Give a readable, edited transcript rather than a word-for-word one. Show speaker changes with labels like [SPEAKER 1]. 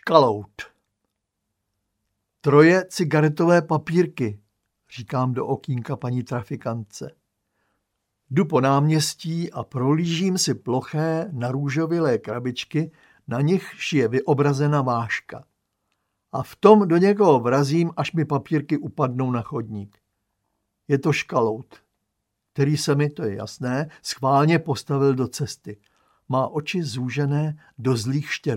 [SPEAKER 1] škalout. 3 cigaretové papírky, říkám do okýnka paní trafikantce. Jdu po náměstí a prolížím si ploché narůžovilé krabičky, na nichž je vyobrazena váška. A v tom do někoho vrazím, až mi papírky upadnou na chodník. Je to škalout, který se mi, to je jasné, schválně postavil do cesty. Má oči zúžené do zlých štěrk.